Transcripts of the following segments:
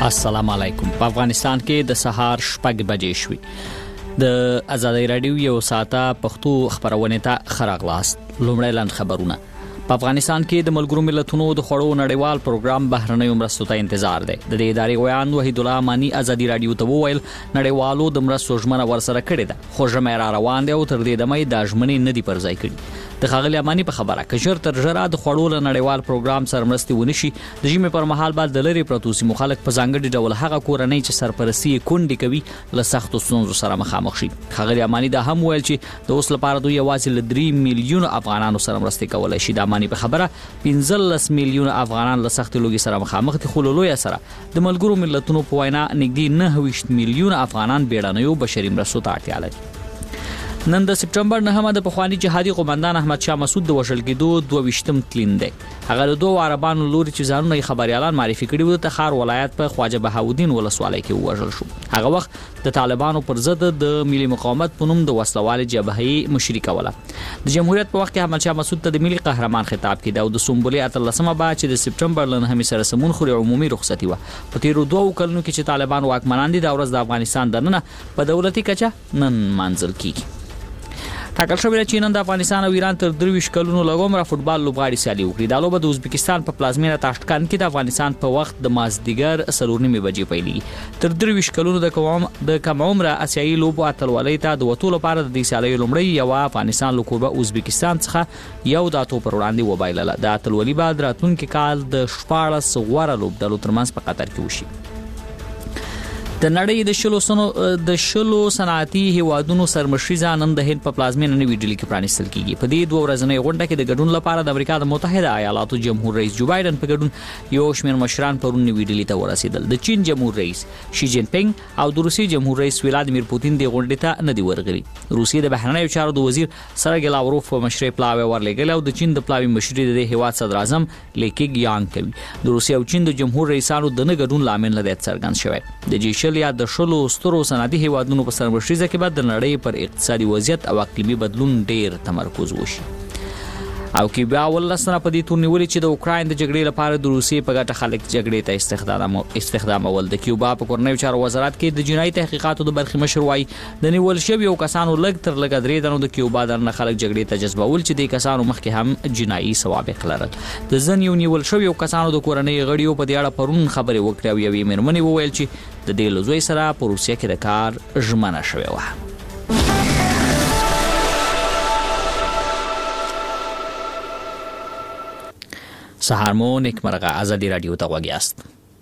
السلام علیکم. په افغانستان کې د سهار 6 بجې شوې. د آزادۍ رادیو یو ساعته پښتو خبرونه ته خراغلاست. لومړی لاند خبرونه. په افغانستان کې د ملګرو ملتونو د خړو نړیوال پروګرام بهرنیو مرستو ته انتظار دی. د دې ادارې ویان وحید الله امانی آزادۍ رادیو ته وویل نړیوالو د مرستو ژمنه ورسره کړې ده، خو ژمنه را روان دی او تر دې دمه د ژمنې نه دی پر ځای کړي. د خاغلی امانی په خبره کجر تر جره د خړو نړیوال پروګرام سره مرستي ونشي، د جیمې پر مهال بعد د لری پروتوسی مخالف په ځانګړي ډول هغه کورنۍ چې سرپرستی کونډي کوي له سختو ستونزو سره مخامخ شي. خاغلی امانی دا هم ویل چې د اوس لپاره دوی یوازې ل 3 میلیون افغانانو سره مرستي کولای شي. د امانی په خبره 15 میلیون افغانان له سخت لوګي سره مخامخ دي، خو لوی سره د ملګرو ملتونو په وینا نږدې 9 میلیون افغانان بیړنیو بشري مرستو ته اړتیا لري. نن د سپټمبر 9 د پخوانی جهادي قومندان احمد شاه مسعود د وژل کېدو 22م تلین دی. هغه د دوه عربانو لوري چې ځانونه خبريالان معرفي کړي وو ته خار ولایت په خواجه بهاودین ولسوالۍ کې وژل شو. هغه وخت د طالبانو پر ضد د ملي مقاومت په نوم د وسلوال جبهې مشري کوله. د جمهوریت په وخت کې احمد شاه مسعود ته د ملي قهرمان خطاب کېده او د سومبولي 13مه با چې د سپټمبر 9 سره سمون خوري عمومي رخصتي و. په تیرو 2 کلونو کې چې طالبان واکمنان دي د ورځ د افغانستان دننه په دولتي کچه نن منځل کیږي. ټاکل شوی چې نن د افغانستان او ایران تر 23 کلونو لګومره فوتبال لوبغاړي سیالي وکړي. دا لوبه د ازبکستان په پلازمینه تاشکند کې د افغانستان په وخت د مازدیګر 3:30 بجې پیلېږي. تر 23 کلونو د کم عمره اسیایي لوبو اتلولۍ ته د وټو لپاره د دې سیالي لومړی یو افغانستان لوکوبه ازبکستان څخه یو د اتو پر وړاندې وبایلله. د اتلولۍ بعد راتلونکي کال د 14 غوړه لوبډلو ترمنځ په قطر کې وشي. د نړۍ د شلو صنعتي هیوادونو سرمشري نن د هند په پلازمینه نوې ډیلي کې پرانیستل کیږي. په دې 2 ورځنۍ غونډه کې د ګډون لپاره د امریکا د متحده ایالاتو جمهور رئیس جو بایدن په ګډون یو شمېر مشران پرون نوې ډیلي ته ورسېدل. د چین جمهور رئیس شي جین پینګ او د روسیې جمهور رئیس ولادیمیر پوتین د غونډې ته نه دی ورغلي. روسیې د بهرنیو چارو د وزیر سرګی لاوروف په مشرۍ پلاوی ورلېږل او د چین د پلاوی مشري د هیواد صدر اعظم لیکیګ یانګ کوي. د روسیې او چین د جمهور رئیسانو د نه ګډون لامل نه دی څرګند شوی. د جیشل یا د شلو سترو صنعتي هیوادونو په سرمشري کې بعد د نړۍ پر اقتصادي وضعیت او اقلیمي بدلون ډیر تمرکز وشي. او کې بیا ولسنه په دې تور نیولې چې د اوکراین د جګړې لپاره د روسیې په ګټه خلک جګړې ته استخدامول. د کیوبا په کورنیو چارو وزارت کې د جنایي تحقیقاتو د برخې مشر وایي د نیول شویو کسانو لږ تر لږه 3 دنو د کیوبا د خلک جګړې ته جذبول چې د کسانو مخکې هم جنایي سوابق لرل. د ځنیو نیول شویو کسانو د کورنۍ غړیو په دې اړه پرون خبرې وکړې او یوې مېرمنې وویل چې د دې لزوی سره په روسیه کې د کار ژمنه شوې وه. سهار مو نیکمرغه. آزادۍ رادیو ته غوږ یاست.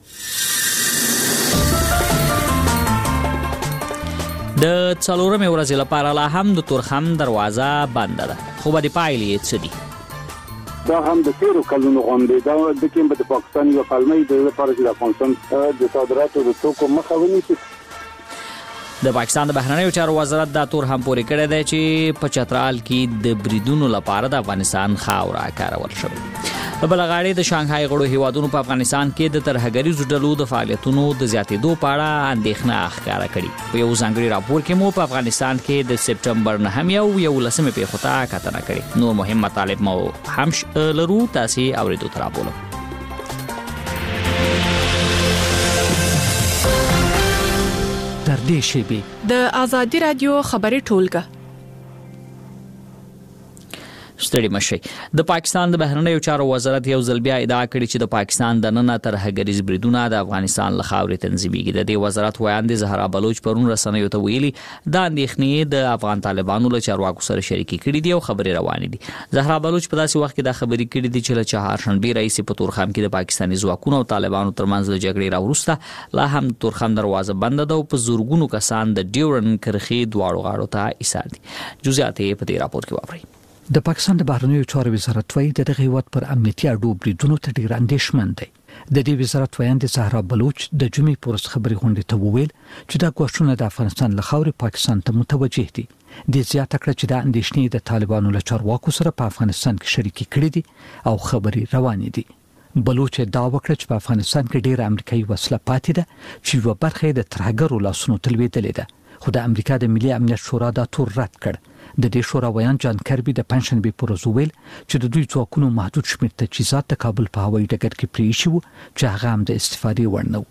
د 4مې ورځې لپاره لا هم د تورخم دروازه بنده ده، خو به د پایلې څه دي؟ دا هم د 13 کلونو غونډې دا د کوم د پاکستان یو کلمې د لپاره چې د افغانستان د صادراتو د توکو مخه ونیسي. د پاکستان د بهرنیو چارو وزارت دا تور هم پورې کړی دی چې په چترال کې د بریدونو لپاره د افغانستان خاوره کارول شوې. په بل غاړه د شانګهای غړو هیوادونو په افغانستان کې د ترهګریزو ډلو د فعالیتونو د زیاتېدو په اړه اندېښنه ښکاره کړې. په یو ځانګړي راپور کې مو په افغانستان کې د سپټمبر 9 یو لسمه پیښو ته کتنه کړې. نور مهم مطالب مو هم لرو، تاسو اوریدو تر راپورو. در دې شیبې د آزادۍ رادیو خبري ټولګه. ستړي مشي. د پاکستان د بهرنیو چارو وزارت یو ځل بیا ادعا کړې چې د پاکستان د نن ترهګریز بریدونه د افغانستان له خاورې تنظیمېږي. د دې وزارت ویاند زهرا بلوچ پرون رسنیو ته ویلي دا اندېښنې د افغان طالبانو له چارواکو سره شریکې کړي دي او خبرې روانې دي. زهرا بلوچ په داسې وخت کې دا خبرې کړې دي چې له چهارشنبې راهیسې په تورخم کې د پاکستاني ځواکونو او طالبانو ترمنځ د جګړې راوروسته لا هم تورخم دروازه بنده ده او په زورګونو کسان د ډیورن کرښې دواړو غاړو ته ایسار دي. جزئیات یې په دې راپور کې واورئ. د پاکستان د بهرنیو چارو وزارت وايي د دغه هیواد پر امنیتي اډو بریدونو ته ډیر اندېښمن دی. د دې وزارت ویاند زهرا بلوچ د جمعې پورس خبري غونډې ته وویل چې دا غوښتنه د افغانستان له خاورې پاکستان ته متوجه دي. د زیاته کړ چې د اندېښنې د طالبانو له چارواکو سره په افغانستان کې شریکي کړې دي او خبري روانې دي. بلوچ دا وکړه چې په افغانستان کې ډېر امریکایي وسله پاتې ده چې یو برخه د ترهګرو لاسونو تلویدلې ده. خو د امریکا د ملي امنیت شورا دا تور رد کړ. د دې شورا ویان جان کربي د پنځشنبه پر ورځ ویل چې د دوی ځواکونو محدود شمېر تجهیزات د کابل په هوایي ډګر کې پرې شو چې هغه هم د استفادې وړ نه و.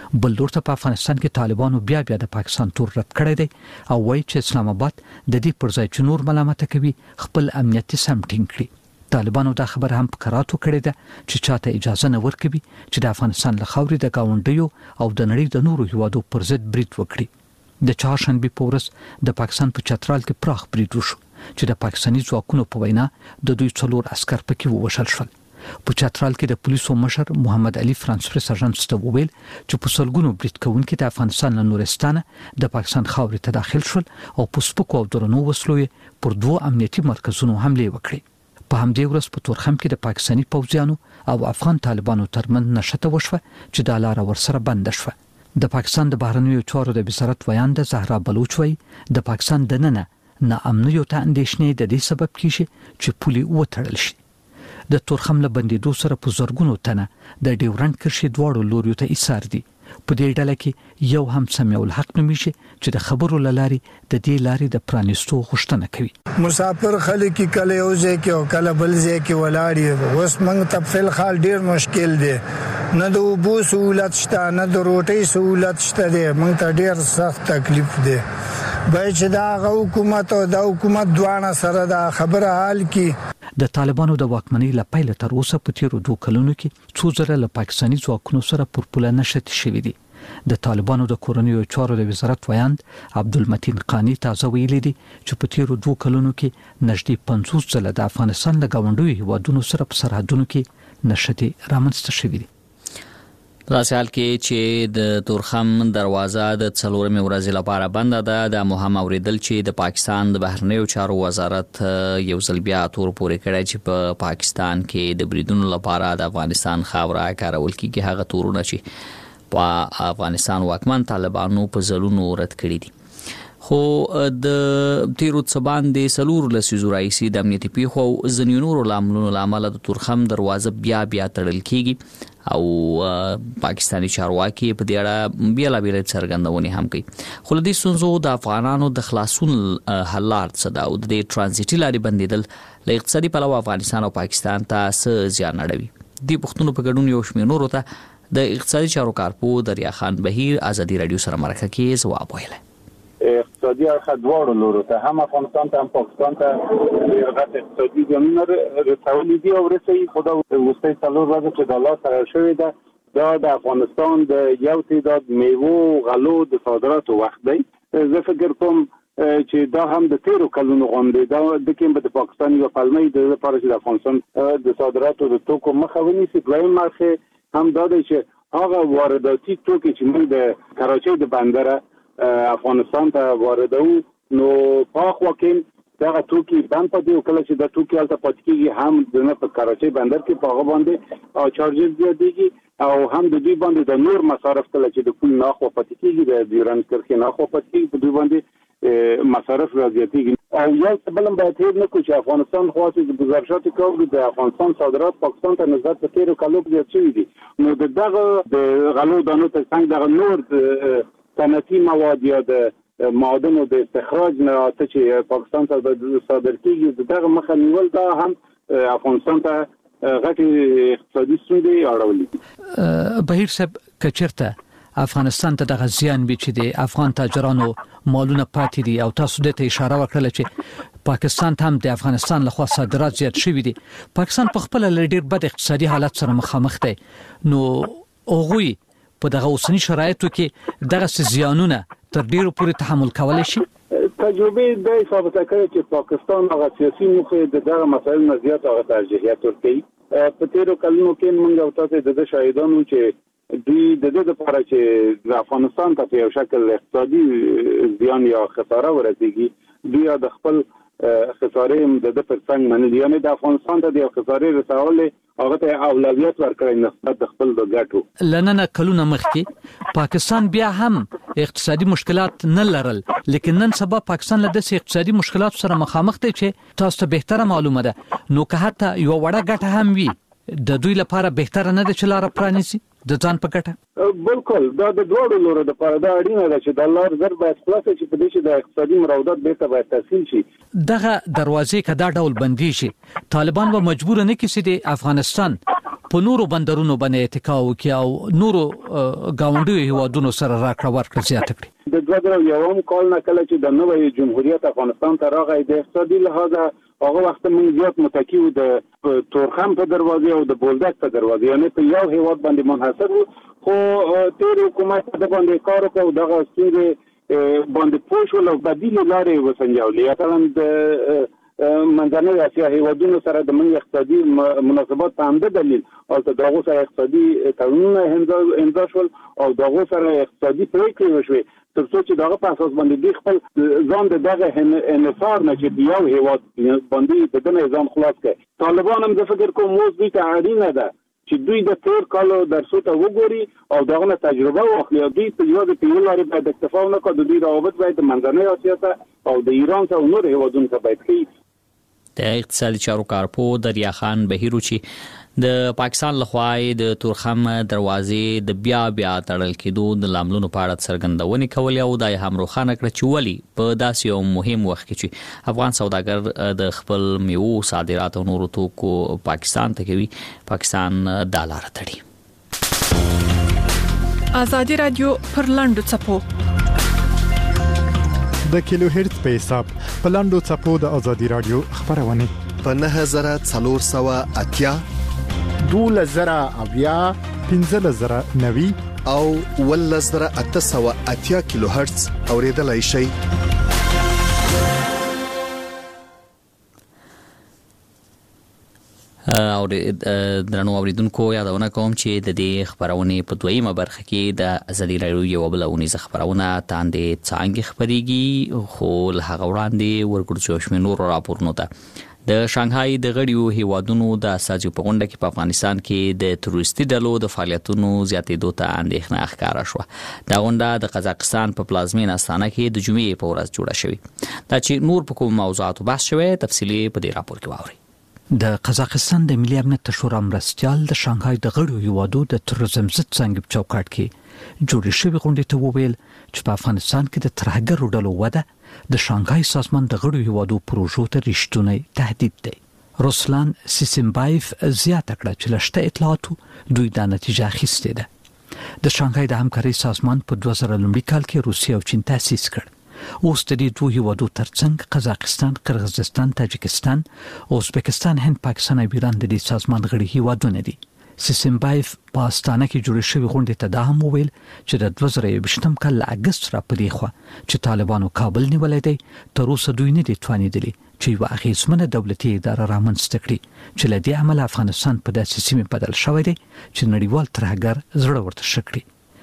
بل لور ته په افغانستان کې طالبانو بیا د پاکستان تور رد کړی دی او وایي چې اسلام آباد د دې پر ځای چې نور ملامت کوي خپل امنیتي سم ټینګ کړي. طالبانو دا خبر هم په کراتو کړی ده چې چاته اجازه نه ورکوي چې د افغانستان له خاورې د گاونډیو او د نړۍ د نورو هیوادو پر ضد برید وکړي. د چهارشنبه په ورځ د پاکستان په چترال کې پراخ برید وشو چې د پاکستاني ځواکونو په وینا د دوی 4 عسكر پکې ووژل شول. په چترال کې د پولیسو مشر محمد علي فرانسفر سرجنټ ته وویل چې په سلګونو برید کوونکي د افغانستان له نورستانه د پاکستان خاورې ته داخل شول او په سپکو او درنو وسلو پر 2 امنیتي مرکزونو حمله وکړه. په همدې ورځ په تورخم کې د پاکستاني پوځیانو او افغان طالبانو ترمن نشته وشوه چې د لار ورسره بند شوه. د پاکستان د بهرنیو چارو د وزارت ویاند زهرا بلوچ وایي د پاکستان دننه ناامنیو ته اندېښنې د دې سبب کیږي چې پولي وتړل شي. د تورخم له بندیدو سره په زرګونو تنه د ډیورنډ کرښې دواړو لوریو ته ایثار دي. په دې ډله کې یو هم سمیع الحق نومیږي چې د خبرو لاري د دې لاري د پرانیستو غوښتنه کوي. مسافر خلک کله یوځه کې او کله بلځه کې ولاړی اوس موږ ته په حال ډیر مشکل دی. نه د اوبو سہولت شته نه د روټي سہولت شته دی. موږ ته ډیر سخت تکلیف دی. باید چې دا حکومت او د حکومت دوانه سره دا خبره حل کړي. د طالبانو د واکمنۍ لپاره تر اوسه په تیرو 2 کلونو کې څو ځله له پاکستاني ځواکونو سره پر پوله نشټ شوې دي. د طالبانو د کورنیو چارو د وزارت ویاند عبدالمتین قانی تازه ویلي دي چې په تیرو 2 کلونو کې نږدې 50 ځله د افغانستان له گاونډیو هیوادونو سره په سرحدونو کې نشټ رامنځته شوې دي. داسې حال کې چې د تورخم دروازه د 4 ورځې لپاره بند ده. د مهم اوریدل چې د پاکستان د بهرنیو چارو وزارت یو ځل بیا تور پورې کړی چې په پاکستان کې د بریدونو لپاره د افغانستان خاوره کارول کیږي. هغه تورونه چې په افغانستان واکمن طالبانو په ځلونو رد کړی دي. خو د تیرو څبان د سلور لسیزو رئیسي د امنیتي پیښو او ځینو نورو لاملونو لامل د تورخم دروازه بیا تړل کیږي او پاکستاني چارواکي په دې اړه بیلابیل څرګندونې هم کوي. خو د دې ستونزو د افغانانو د خلاصون حل لار څه ده او د ترانزیټي لارې بندیدل له اقتصادي پلوه افغانستان او پاکستان ته څه زیان اړوي. دې پوښتنو په ګډون یو شمېر نورو ته د اقتصادي چارو کارپو دریا خان بهیر ازادي رادیو سره مرکه کې ځواب ویلی. اقتصادي اړخ دواړو لورو ته هم افغانستان ته هم پاکستان ته ډېر غټ اقتصادي زیانونه رسولي دي او رسوي. خو دا وروستۍ 4 ورځې چې د الله سره شوې ده دا د افغانستان د یو تعداد میوو غلو د صادراتو وخت دی. زه فکر کوم چې دا هم د 13 کلونو غونډې دا د کوم د پاکستان یو پلمې د لپاره چې د افغانستان د صادراتو د توکو مخه ونیسي. دویم مخه هم دا دی چې هغه وارداتي توکي چې موږ د کراچۍ د بندره افغانستان ته واردو نو پاک وکین دا توکي بند پدې کله چې د توکي الته پاتې کیږي هم د په کراچۍ بندر کې پاغه باندې او چارجز زیاتېږي او هم د دوی باندې د نور مصارف کله چې د پول ناخو پاتې کیږي د ډیورنډ کرښې ناخو پاتې کیږي په دوی باندې مصارف زیاتېږي. او یو بلم باید هیر نکو چې افغانستان خواستي د گزارشات کوي د افغانستان صادرات پاکستان ته نسبت په 13 کلونو زیات شوي دي. نو دغه د غلو دانو ته څنګه دغه نور صنعتي مواد یا د معادنو د استخراج نه چې پاکستان ته صادر کیږي دغه مخه نیول دا هم افغانستان ته غټي اقتصادي ستونزې اړولې. بهیر صاحب کچرته افغانستان ته د غزيان به چې د افغان تاجرانو مالونه پاتې دي او تاسو د اشاره وکړه چې پاکستان ته هم د افغانستان لخوا صادرات زیات شوي دي. پاکستان په خپل لړ بد اقتصادي حالت سره مخامخ دی. نو اوغوي په دغه اوسنی شرایطو کې دغه زیانونه تر ډیرو پورې تحمل کولای شي. تجربه د ثابته کړې چې پاکستان هغه سیاسي موخه دغه مسایل نه زیات هغه ترجیحات ورکوي. په 13 کلونو کې موږ او تاسو د شاهدانو چې دوی د دې لپاره چې د افغانستان ته یو شکل اقتصادي زیان یا خساره ورسیږي دوی د خپل خسارې د پرڅنګ منل یعنی د افغانستان ته د خسارې رسول هغه ته اولویت ورکړي نسبت د خپل د ګټو. لننه کلونه مخکې پاکستان بیا هم اقتصادي مشکلات نه لرل لیکن نن سبا پاکستان له داسې اقتصادي مشکلات سره مخامخ دی چې تاسو ته بهتره معلومه ده. نو که حتی یو وړه ګټه هم وي د دوی لپاره بهتره نه ده چې لار پرانیسي د ځان په ګټه. بالکل دا د دوړو لورو د لپاره دا اړینه ده چې د الله رضا باید خلاص شي په دې چې د اقتصادي مراودات به باید تحصیل شي. دغه دروازې کدا ډول بندي شي طالبان به مجبور نه کیسي د افغانستان په نورو بندرونو باندې اتکا وکي او نورو گاونډي هیوادونو سره راکړه ورکړه زیات کړي. د 2001 کال نه کله چې د نوې جمهوریت افغانستان ته راغی د اقتصادي لحاظ هغه وخت موږ زیات متکی وو د تورخم په دروازه او د بولدک په دروازه، یعنی په یو هیواد باندې منحصر وو. خو تیر حکومت د باندې کار وکړ دغه ستونزې باندې پوښول او بدیل لارې وسنجولې. مثلا د منځنۍ اسیا هیوادونو سره د موږ اقتصادي مناسبات په همده دلیل او دغه سره اقتصادي تړونونه امضا شول او دغه سره اقتصادي پریکړې وشوې ترڅو چې دغه په اساس باندې د خپل ځان دغه انحصار نه چې یو هیواد باندې د نظام خلاص کړي. طالبان هم د فکر کوم موږ دې ته اړینه ده چې دوی د تیر کالو درسو ته وګوري او دغه تجربه واخلي. دوی په یو د پیل لري باید اکتفا نه کوي، د دوی روابط باید د منځنۍ اسیا ته او د ایران سره نور هیوادونو ته باید کوي. د اقتصادي چارو کارپو دریا خان بهیرو چې د پاکستان لخوا د تورخم دروازې د بیا تړل کېدو د لاملونو په اړه څرګندونې کولې او د هم روښانه کړ چې ولی په داسې یو مهم وخت کې چې افغان سوداګر د خپل میوو صادرات او نورو توکو پاکستان ته کوي پاکستان د لار تړي. آزادي رادیو پر لاندو چپو د کیلو هرتز په حساب په لاندو چپو د آزادي رادیو خبرونه په 9480 2000 1590 او 1880 کیلو هرتز اوریدلای شي. او درنو اوریدونکو یادونه کوم چې د دې خبرونه په دویمه برخه کې د ازادي رادیو یو بل اونیزه خبرونه تاندې څنګه خبريږي خو له هغه وړاندې ورګورځو شمنور راپورونه ده. د شانګهای د غړیو هیوادونو د اساسي په غونډه کې په افغانستان کې د تروریستي ډلو د فعالیتونو زیاتېدو ته اندېښنه ښکاره شوه. دا غونډه د قزاقستان په پلازمینه استانه کې د جمعې په ورځ جوړه شوې. دا چې نور په کوم موضوعاتو بحث شوی تفصیلی په دې راپور کې واورئ. د قزاقستان د ملي امنیت شورا مرستيال د شانګهای د غړو هیوادو د تروریزم ضد څنګه په چوکاټ کې جوړې شوې غونډې ته وویل چې په افغانستان کې د ترهګرو ډلو وده د شانګهای سازمان د غړو هیوادو پروژو ته رښتونی تهدید دی. روسلان سیسمبایف زیاته کړه چې لشته اطلاعاتو دوی دا نتیجه اخیستې ده. د شانګهای د همکارۍ سازمان په 2000 کال کې روسیه او چین تاسیس کړ. اوس د دې دوه هیوادو ترڅنګ قزاقستان، قرغیزستان، تاجکستان، ازبکستان، هند، پاکستان او ایران د دې سازمان غړي هیوادونه دي. سیسمبایف په استانه کې جوړ شوی غونډه ته دا هم وویل چې د 2020 کال اگست را پدې خو چې طالبانو کابل نیولې دي تر اوسه دوی نه دي توانیدلي چې یو اغیزمنه دولتي اداره رامنځته کړي چې له دې عمل افغانستان په داسې سیمه بدل شوی دی چې نړیوال ترهګر زړه ورته شکړي.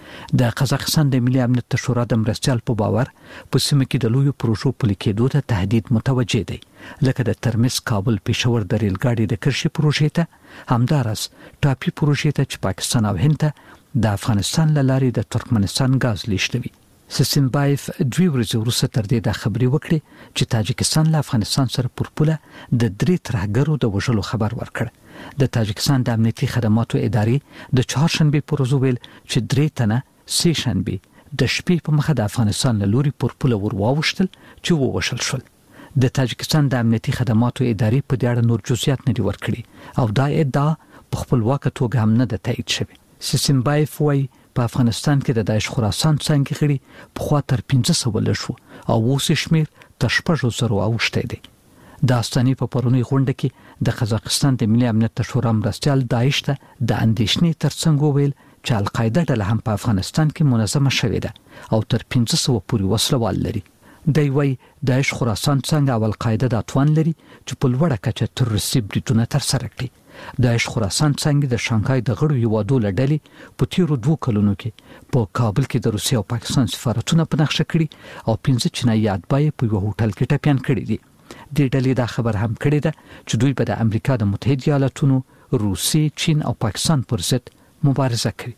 د قزاقستان د ملي امنیت شورا د مرستيال په باور په سیمه کې د لوی پروژو پلي کېدو ته تهدید متوجه دی، لکه د ترمز کابل پېښور د ریل ګاډي د کرشي پروژې ته، همدارس ټاپي پروژې ته چې پاکستان او هند ته د افغانستان لارې د ترکمنستان غاز لیږدوي. سیسمبایف دوی ورځې وروسته تر دې د خبري وکړي چې تاجکستان له افغانستان سره پر پوله د 3 ترهګرو د وژلو خبر ورکړ. د تاجکستان د امنیتي خدماتو ادارې د چهارشنبه پر ورځ ویل چې 3 تنه سه شنبه د شپې په مخه د افغانستان له لوري پر پوله ورواوښتل چې ووشل شول. د تاجکستان د امنیتي خدماتو ادارې په دې اړه نور جزئیات نه دي ورکړي او دا ادعا په خپلواک توګه هم نه ده تایید شوې. سیسمبایف وايي په افغانستان کې د داعش خراسان څنګه غړي په خوا تر 1500 لشو او اوس شمیر تر 600 اوښته دي. د استانې په پرونی غونډه کې د قزاقستان د ملي امنیت شورا مرستيال داعش ته د اندېښنې ترڅنګ وویل چې القاعده ډله هم په افغانستان کې منظمه شوې ده او تر 1500 پورې وسلوال لري. دی وايي داعش خراسان څنګه او القاعده د اتوان لري چې په لوړه کچه تروریستي بریدونه ترسره کړي. داعش خراسان څنګه د شانګهای د غړو هیوادو لړلې په تیرو 2 کلونو کې په کابل کې د روسیې او پاکستان سفارتونه په نقشه کړي او 15 چینایي اتباع په یو هوټل کې ټپيان کړي دي. د ډلې دا خبر هم کړی ده چې دوی به د امریکا د متحده ایالاتونو، روسیې، چین او پاکستان پر ضد مبارزه کوي.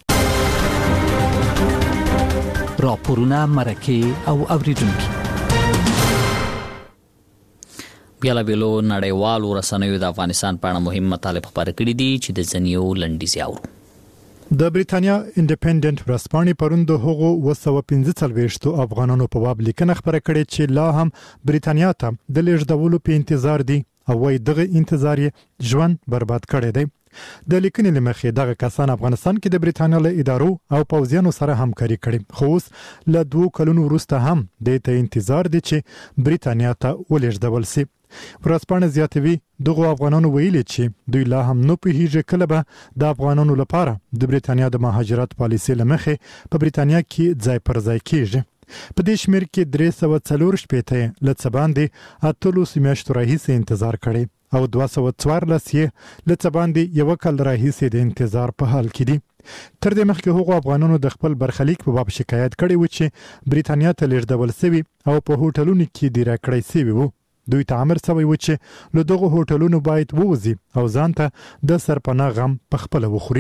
راپورونه مرکه او اوریدونکو بیلابیلو نړیوالو رسنیو د افغانستان په اړه مهم مطالب خبرې کړې دي چې د ځنیو لنډیز یاورو. د بریتانیا انډیپندنت ورځپاڼې پرون د هغو 245 افغانانو په باب لیکنه خبره کړې چې لا هم بریتانیا ته د لیږدولو په انتظار دي او وايي دغه انتظار یې ژوند برباد کړی دی. د لیکنې لمخې دغه کسان افغانستان کې د برېټانیا له ادارو او پوځیانو سره همکاري کړې، خو اوس له 2 کلونو وروسته هم د ته انتظار دي چې برېټانیا ته ولېږدول شي. ورځپاڼه زیاتوي دغه افغانانو ویلي چې دوی لا هم نه پوهیږي کله به د افغانانو لپاره د برېټانیا د مهاجرت پالیسي لمخې په برېټانیا کې ځای پر ځای کیږي. په دې شمیر کې 340 شپېته لڅ باندې اتلو میاشتو راهیسې انتظار کړي او 214 یې لڅ باندې یو کال راهیسې د انتظار په حال کې دي. تر دې مخکې هغو افغانانو د خپل برخلیک په باب شکایت کړی و چې برېټانیا ته لیږدول شوي او په هوټلونو کې دیره کړی شوي وو. دوی ته امر شوی و چې له دغه هوټلونو باید ووځي او ځان ته د سرپناه غم په خپل وخوري.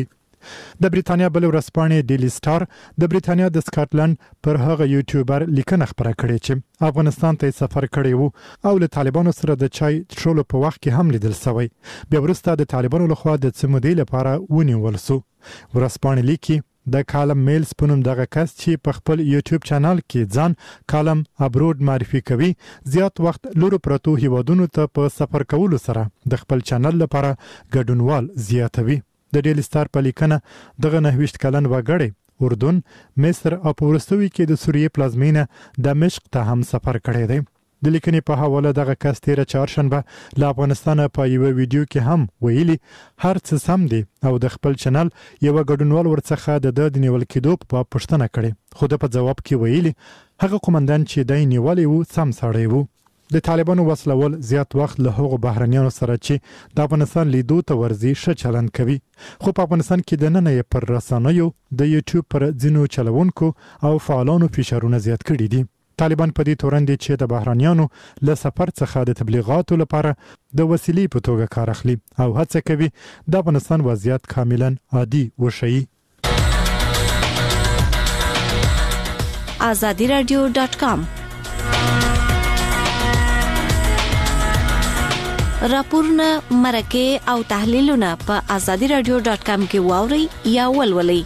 د برېټانیا بل ورځپاڼې ډیلی سټار د برېټانیا د سکاټلند پر هغه یوټیوبر لیکنه خبره کړې چې افغانستان ته سفر کړی وو او له طالبانو سره د چای څښلو په وخت کې هم لیدل شوی. بیا وروسته د طالبانو لخوا د څمودې لپاره ونیول شو. ورځپاڼې لیکي د کالم میلز په نوم دغه کس چې په خپل یوټیوب چینل کې ځان کالم ابرود معرفي کوي زیات وخت لورو پرتو هیوادونو ته په سفر کولو سره د خپل چینل لپاره ګډونوال زیاتوي. د ډیلی سټار په لیکنه دغه 29 کلن وګړی اردن، مصر او په وروستیو کې د سوریې پلازمینه دمشق ته هم سفر کړی دی. د لیکنې په حواله دغه کس تیر چهارشنبه له افغانستان په یو ویډیو کې هم ویلي هر څه سم دي او د خپل چینل یو ګډونوال ورڅخه د نیول کېدو په پوښتنه کړې، خو د په جواب کې ویلي هغه قومندان چې د نیولې وو سم سړی وو. د طالبانو وسلول زیات وخت له هغو بهرنیانو سره چې د افغانستان لیدو ته ورزي ښه چلند کوي، خو په افغانستان کې د نن یې پر رسنیو د یوټیوب پر ځینو چلوونکو او فعالانو فشارونه زیات کړي دي. طالبان په دې تورن دي چې د بهرنیانو له سفر څخه د تبلیغاتو لپاره د وسیلې په توګه کار اخلي او هڅه کوي د افغانستان وضعیت کاملا عادي وشي. azadiradio.com راپورونه، مرکه او تحلیلونه په azadiradio.com کې واوري یا ولولئ.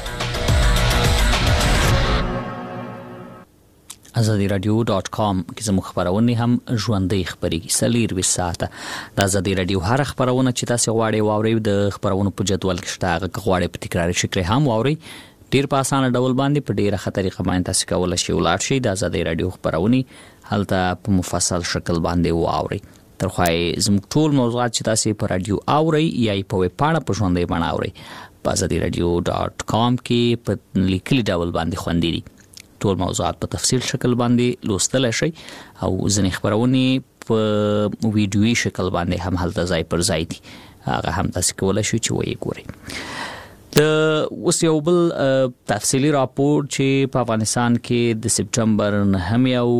azadiradio.com کې زموږ خبرونه هم ژوندۍ خبريږي. سلیر وساته د ازادي رادیو هر خبرونه چې تاسو غواړئ واورئ د خبرونو په جدول کې شته، هغه غواړئ په تکراري شکل هم واورئ. ډیر په اسانه ډول باندې په ډیره ښه طریقه باندې تاسو کولای شئ ولاړ شئ د ازادي رادیو خبرونه هلته په مفصل شکل باندې واورئ. ترخوای زموږ ټول موضوعات چې تاسو په رادیو اورئ یا په ویب پاڼه په ژوندۍ باندې اورئ په azadiradio.com کې په لیکلي ډول باندې خوندې دي. ټول موضوعات په تفصیل شکل باندې لوستل شي او ځینې خبرونه په ویډیویي شکل باندې هم هلته ځای پر ځای دي، هغه هم تاسو کولای شئ چې وایي ګورئ. د اوس یو بل تفصیلی راپور چې په افغانستان کې د سپټمبر 9 او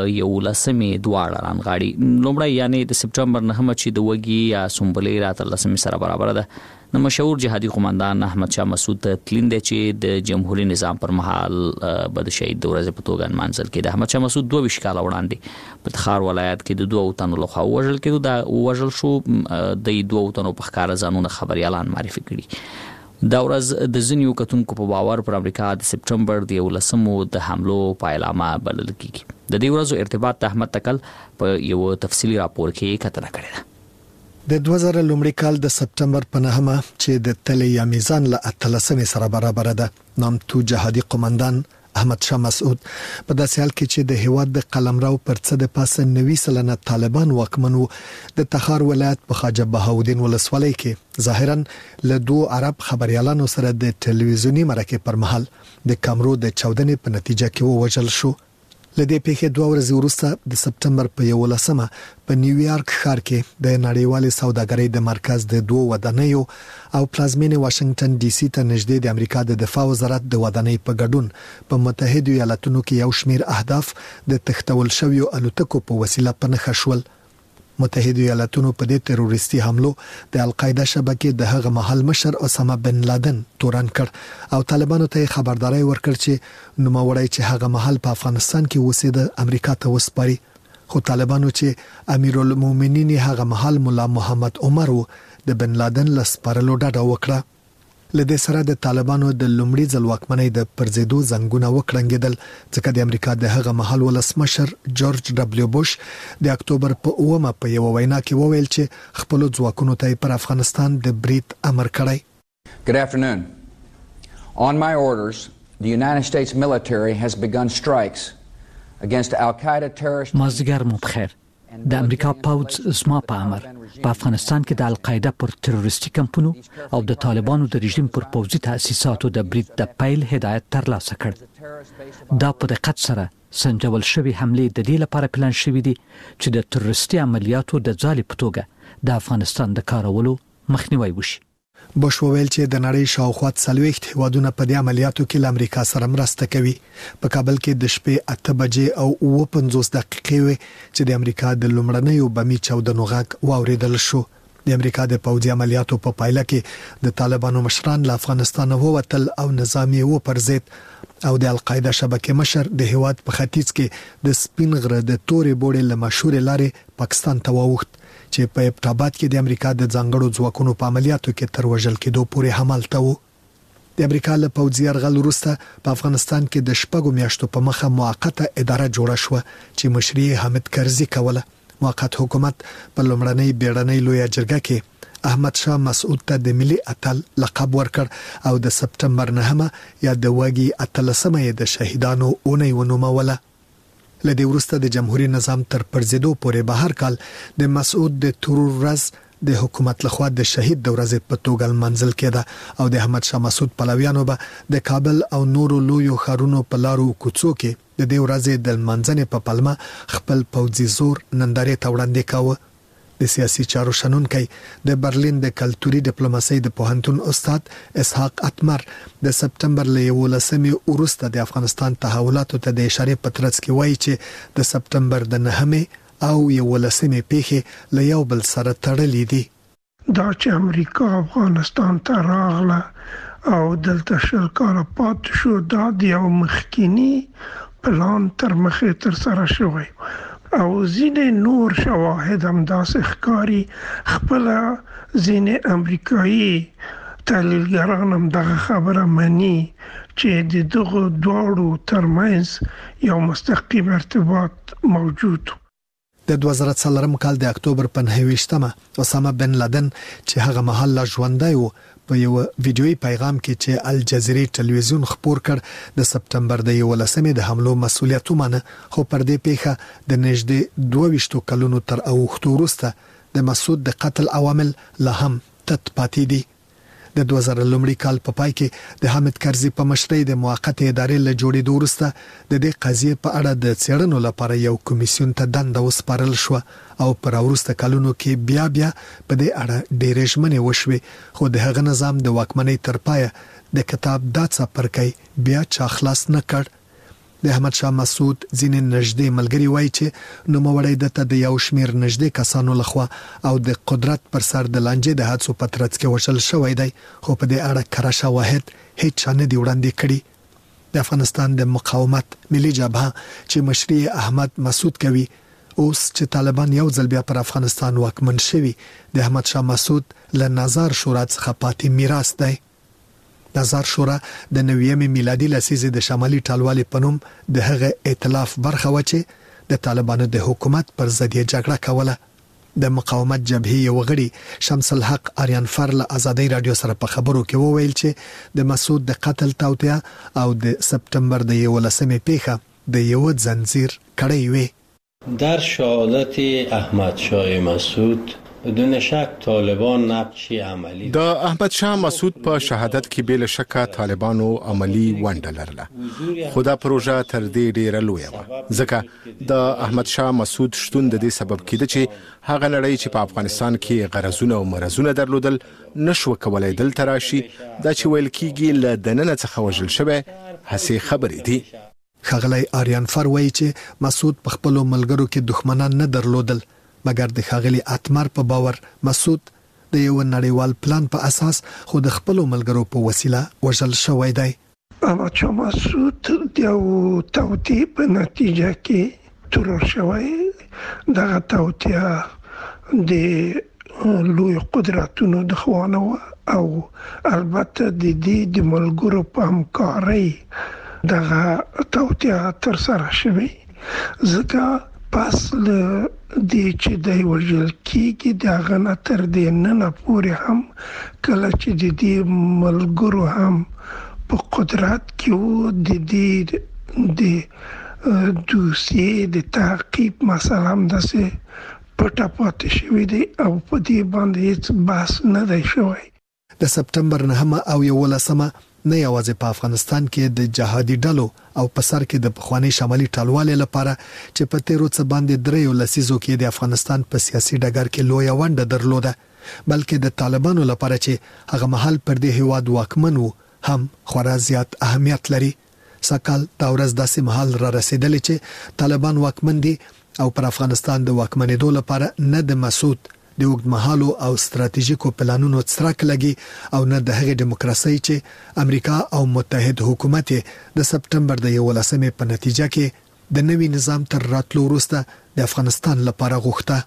11 دواړه رانغاړي. لومړی یعنی د سپټمبر 9 چې د وګي یا سنبلې راتل 10 سره برابر ده، د مشهور جهادي قومندان احمد شاه مسعود تلین دی چې د جمهوریت نظام پر مهال بد شهید د ورځې په توګه منځل کې د احمد شاه مسعود 22 کال وړاندې په تخار ولایت کې د 2 تنو لخوا وژل کېدو. دا وژل شو د 2 تنو په ښکار ځانونه خبري اعلان معرفي کړي. دا ورځ د ځینو کتونکو په باور پر امریکا د سپټمبر د 11 د حملو پایلامه بلل کیږي. د دې ورځو ارتباط د احمد تکل په یو تفصیلی راپور کې کتنه کړې ده. د 2000 لومړي کال د سپټمبر په 9 چې د تل یا میزان له 13 سره برابر ده، نامتو جهادي قومندان احمد شاه مسعود په داسې حال کې چې د هیواد د قلمرو پر څه د پاسه 90% طالبان واکمنو د تخار ولایت په خواجه بهاودین ولسوالۍ کې ظاهرا له 2 عرب خبريالانو سره د ټلویزیونی مرکه پر مهال د کامرو د چاودنې په نتیجه کې وژل شو. لدې پیښې 2 ورځې وروسته د سپټمبر په 11 په نیویارک ښار کې د نړیوالې سوداګرۍ د مرکز د 2 ودانیو او پلازمینې واشنگټن ډي سي ته نږدې د امریکا د دفاع وزارت د ودانۍ په ګډون په متحده ایالاتونو کې یو شمیر اهداف د تختول شویو الوتکو په وسیله پنځه شول. متحده ایالاتونو په دې تروریستي حملو د القاعده شبکې د هغه محل مشر اسامه بن لادن تورن کړ او طالبانو ته خبرداري ورکړ چې نوموړی چې هغه محل په افغانستان کې اوسېد امریکا ته وسپاري. خو طالبانو چې امیر المؤمنین هغه محل مولا محمد عمر د بن لادن لسپارلو ډاډه وکړه. لدې سره د طالبانو د لومړي ځل واکمنۍ د پرځېدو زنګونه وکړنګېدل ځکه د امریکا د هغه مهال ولسمشر جورج ډبلیو بوش د اکتوبر په 9 په یو وینا کې وویل چې خپل ځواکونو ته پر افغانستان د برید امر کړی. Good afternoon. On my orders, the United States military has begun strikes against Al-Qaeda terrorist. مازدیګر مو بخیر. د امریکا پوځ زما په امر په افغانستان کې د القاعده پر تروریستي کمپونو او د طالبانو د رژیم پر پوځي تاسیساتو د برید د پیل هدایت ترلاسه کړ. دا په دقت سره سنجول شوی حمله د دې لپاره پلان شوې دي چې د تروریستي عملیاتو د ځالې په توګه د افغانستان د کارولو مخنیوي وشي. بوش وویل چې د نړۍ شاوخوا 40 هیوادونه په دې عملیاتو کې له امریکا سره مرسته کوي. په کابل کې د شپې 8 بجې او 50 دقیقې وې چې د امریکا د لومړنیو بمي چاودنو غږ واوریدل شو. د امریکا د پوځي عملیاتو په پایله کې د طالبانو مشران له افغانستان ووتل او نظامي و پرځید او د القاعده شبکې مشر د هیواد په ختیځ کې د سپین غره د تورې بوړې له مشهور لارې پاکستان ته ووخت چې په ابټاباد کې د امریکا د ځانګړو ځواکونو په عملیاتو کې تر وژل کېدو پورې حملته وو. د امریکا له پوځي یرغل وروسته په افغانستان کې د شپږو میاشتو په مخه موقته اداره جوړه شو چې مشري حامد کرزي کوله. موقت حکومت په لومړنۍ بیړنۍ لویه جرګه کې احمد شاه مسعود ته د ملي اتل لقب ورکړ او د سپټمبر 9 یا د واګي اتلسمه د شهیدانو اونۍ ونوموله. لدې وروسته د جمهوریت نظام تر پرځېدو پورې به هر کال د مسعود د ترور ورځ د حکومت لخوا د شهید د ورځې په توګه منځل کېده او د احمد شاه مسعود پلویانو به د کابل او نورو لویو ښارونو په لارو کوڅو کې د دې ورځې د منځنې په پلمه خپل پوځي زور نندارې ته وړاندې کاوه. د سیاسي چارو شنونکي د برلین د کلتوري ډیپلوماسۍ د پوهنتون استاد اسحاق اتمر د سپټمبر له 11 وروسته د افغانستان تحولاتو ته د اشاره پترڅ کې وایي چې د سپټمبر د 9 او 11 پیښې له یو بل سره تړلې دي. دا چې امریکا افغانستان ته راغله او دلته شل کاله پاتې شو دا د یو مخکینی پلان تر مخې تر سره شوی او ځینې نور شواهد هم داسې ښکاري خپل ځینې امریکایي تحلیلګران هم دغه خبره مني چې د دغه دواړو ترمنځ یو مستقیم ارتباط موجود. د 2004 کال د اکتوبر په 9 اسامه بن لادن چې هغه مهال لا ژوندی و په یو ویډیويي پیغام کې چې الجزیره ټلویزیون خبر کړ د سپټمبر د 11 د حملو مسولیت ومنه خو پر دې پیښه د نږدې 22 کلونو تر اوختو وروسته د مسعود د قتل عوامل لا هم تت پاتې دي. د 2000 لومړي کال په پای کې د حامد کرزي په مشرۍ د موقته ادارې له جوړېدو وروسته د دې قضیې په اړه د څېړنو لپاره یو کمیسیون ته دنده وسپارل شو او پر وروسته کلونو کې بیا په دې اړه ډېرې ژمنې وشوې خو د هغه نظام د واکمنۍ تر پایه د کتاب دا څپرکی بیا چا خلاص نه کړ. د احمد شاه مسعود ځینې نږدې ملګری وایي چې نوموړی دته د یو شمیر نږدې کسانو لخوا او د قدرت پر سر د لانجې د حادثو په ترڅ کې وشل شوی دی خو په دې اړه کره شواهد هیڅ نه دی وړاندې کړي. د افغانستان د مقاومت ملي جبهه چې مشري احمد مسعود کوي اوس چې طالبان یو ځل بیا پر افغانستان واکمن شوي د احمد شاه مسعود له نظر شورا څخه پاتې میراث دی. نظر شورا د 9 میلادي لسیزې د شمالي ټالوالي په نوم د هغه ائتلاف برخه و چې د طالبانو د حکومت پر ضد جګړه کوله. د مقاومت جبهې یو غړي شمس الحق آریان فر له آزادۍ رادیو سره په خبرو کې وویل چې د مسعود د قتل توطئه او د سپټمبر د 11 پیښه د یو زنجیر کړی وي. در شهادت احمد شاه مسعود بدون شک طالبان نقشی عملی د احمد شاه مسعود په شهادت کې بل شک طالبانو عملی ونډه لرله خو دا پروژه تر دې ډیره لویه و ځکه د احمد شاه مسعود شتون د دې سبب کېده چې هغه نړۍ چې په افغانستان کې غرضونه او مرزونه درلودل نشو کولای دلته راشي دا چې ویل کېږي له دننه څخه وژل شوی هسې خبرې دي. ښاغلی آریان فر وایي چې مسعود په خپلو ملګرو کې دښمنان نه درلودل مګر د ښاغلي اتمر په باور مسعود د یو نړیوال پلان په اساس خو د خپلو ملګرو په وسیله وژل شوی دی. احمد شاه مسعود د یو توطئې په نتیجه کې ترور شوی. دغه توطئه د لوی قدرتونو د خوانه او البته د دې د ملګرو په همکارۍ دغه توطئه ترسره شوې ځکه پس د چې د وژل کېږي دغه نه تر دې نه پورې هم کله چې د دې ملګرو هم په قدرت کې وو د دې د دوسیې د تعقیب مثلا هم داسې پټه پاتې شوې دي او په دې باندې هیڅ بحث نه دی شوی. د سپتمبر 9 او 11 نه یوازې په افغانستان کې د جهادي ډلو او په سر کې د پخوانی شمالي ټالوالې لپاره چې په تیرو څه باندې دریو لسیزو کې د افغانستان په سیاسي ډګر کې لوی ونډه درلوده بلکې د طالبانو لپاره چې هغه محل پر دې هیواد واکمن وو هم خورا زیات اهمیت لري. سکهال دا ورځ داسې محل را رسیدلی چې طالبان واکمن دي او پر افغانستان د واکمنېدو لپاره نه د مسعود د اوږدمهالو او ستراتیژیکو پلانونو څرک لګي او نه د هغې دیموکراسي چې امریکا او متحد حکومت د سپتمبر د 11 په نتیجه کې د نوي نظام تر راتلو وروسته د افغانستان لپاره غوښته.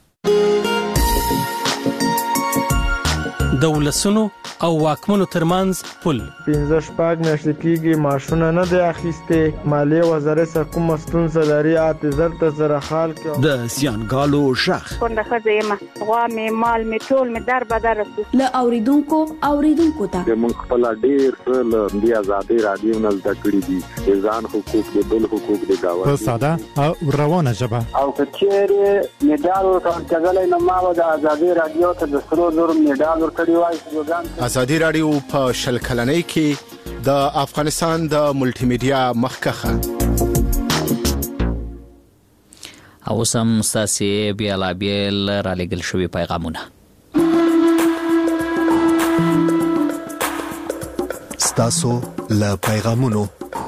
د ولسونو او واکمنو ترمنځ پل 15 میاشتې کېږي ماشونه نه دی اخیسته مالیه وزارت سره کوم ستونزه لري اعتذار ته سره حال کې د سیانګالو شخ څنګه خزه ما غوا می مال می ټول می در بدر له اوریدونکو ته موږ خپل ډیر له دې ازادي رادیو نه زده کړی دي ځان حقوق د بل حقوق د داوا په ساده او روانه ژبه او کچېره میډال ورکړل نه ما د ازادي رادیو ته د سرو زر میډال ورکړی وای. ازادي رادیو په شل کلنۍ کې د افغانستان د ملټي میډیا مخکخه او سم ساسي بیل را لګل شوی پیغامونه ستاسو له پیغامونو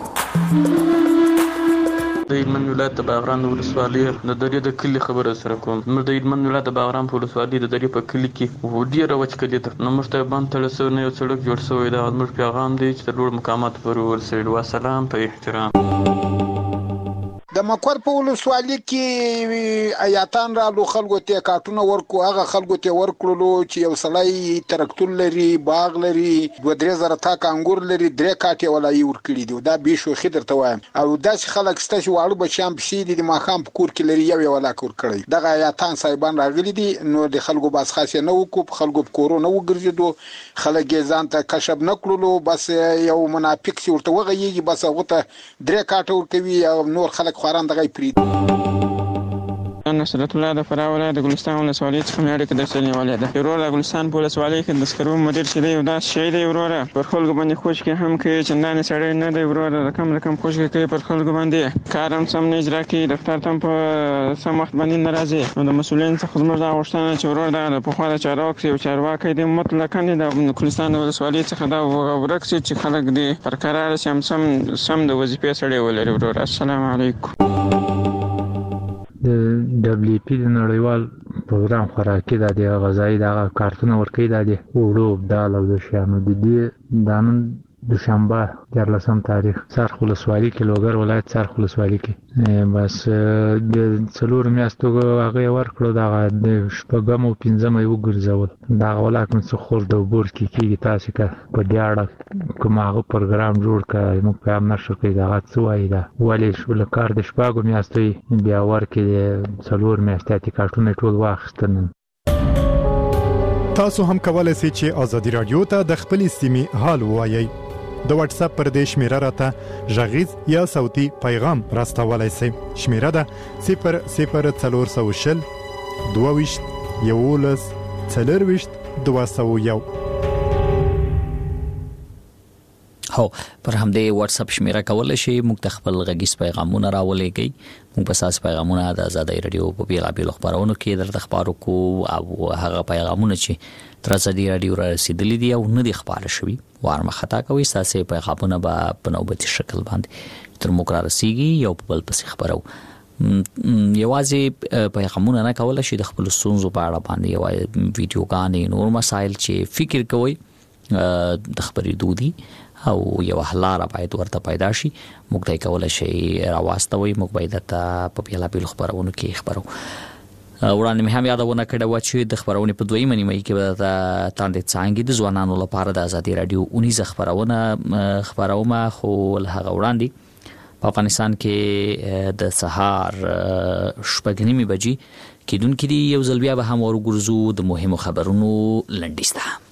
د هلمند ولایت د باغران ولسوالۍ د درې د کلي خبره سره کوم. موږ د هلمند ولایت د باغران په ولسوالۍ د درې په کلي کې ډېره وچکالي ده. نو موږ ته باندې تړل نه یو سړک جوړ شوی دا موږ پیغام دی چې د لوړ مقامات پر ورسېږي. والسلام په احترام. د مکور په ولسوالۍ کې آیاتان رالو خلکو ته کارتونه ورکو هغه خلکو ته ورکړلو چې یو سړی ترکتور لري باغ لري 2000 تا کانګور لري درې کاټي ولای ورکړي دي دا به شو خدر ته وایم او داس خلک ستاسو واړو بچام پسې دي ماخام په کور کې لري یو ولا کور کړی دغه آیاتان صاحبان راغلي دي نو د خلکو باس خاصه نه وکړو خلکو په کورونه وګرځیدو خلک ځان ته کشب نکړلو بس یو منافق سی ورته وغيږي بس هغه ته درې کاټ ورکوي او نور خلک خوران دغه پرید. نصرت الله د فراه ولایت د ګلستان ولسوالۍ څخه مې اړیکه درڅلې ولې ده. ورور د ګلستان په ولسوالۍ کې د سکرو مدیر چې دی یو داس شی دی ورور پر خلکو باندې خوش کې هم کې چندانې سړی نه دی ورور رقم خوش کې پر خلکو باندې کارم سم نه اجرا کوي دفتر ته په سم وخت باندې ناراضي نو د مسولین څخه زموږ د غوښتنه چې ورور د په خاله چارواکي او چارواکي د مطلقاً د ګلستان ولسوالۍ څخه دا ورکسي چې خلک دی پر قرار سم د وظیفې سره ولري ورور. السلام علیکم. د دبليو پی د نړیوال پروګرام خوراکي د غذایی د کارتونه ورکړي د وړو دال او د شانو د دې دانن دوشنبه 14 تاریخ سرخ ولسوالۍ کې لوګر ولایت سرخ ولسوالۍ کې بس د څلور میاشتو هغه ورکړو د شپږم او پنځم یو ګرځول دا ولاکم څه خور د بور کې کیږي تاسو کا په دیاړه کوم هغه پروګرام جوړ کړئ موږ په امر شو کې دا څه وایي دا ولې شو لکار د شپږم میاشتې بیا ورکې څلور میاشتې کارتونه ټول واخستن. تاسو هم کولای شئ چې ازادي رادیو ته د خپل سیمې حال ووایي. د واتس اپ پر دې شمیره راته ژغیز یا صوتي پیغام راستولای شئ. شمیره ده 00400 22 11 40 201. هو پر همدې واتس اپ شمیره کولای شئ موږ ته خپل غږیز پیغامونه راولېږئ. موږ په اساس پیغامونه د آزادۍ رادیو په بیلابیلو خبرونو کې درته خبرو کو او هغه پیغامونه چې تر آزادۍ رادیو را رسیدلي دي او نه دي خبره شوي وارمه خطا کوي تاسو پیغامونه په نوبتي شکل باندې تر موږ را رسیږي یو په بل پسې خبرو یوازې پیغامونه نه کولای شي د خپل سونزو په اړه باندې یو ویډیوګانې نور مسایل چې فکر کوي د خبرې دودي او یو حلاره باید ورته پیدا شي موږ ته کولای شي راوستوي موږ باید ته په بیلابیلو خبرونو کې خبرو وړاندې مې هم یادونه کړې و چې د خبرونې په دویمه نیمه کې به د تاندې څانګې د ځوانانو لپاره د ازادي رادیو 19 خبرونه خو له هغه وړاندې په افغانستان کې د سهار 8:30 بجې کېدونکې دی. یو ځل بیا به هم ورګرځو د مهمو خبرونو لنډیسته.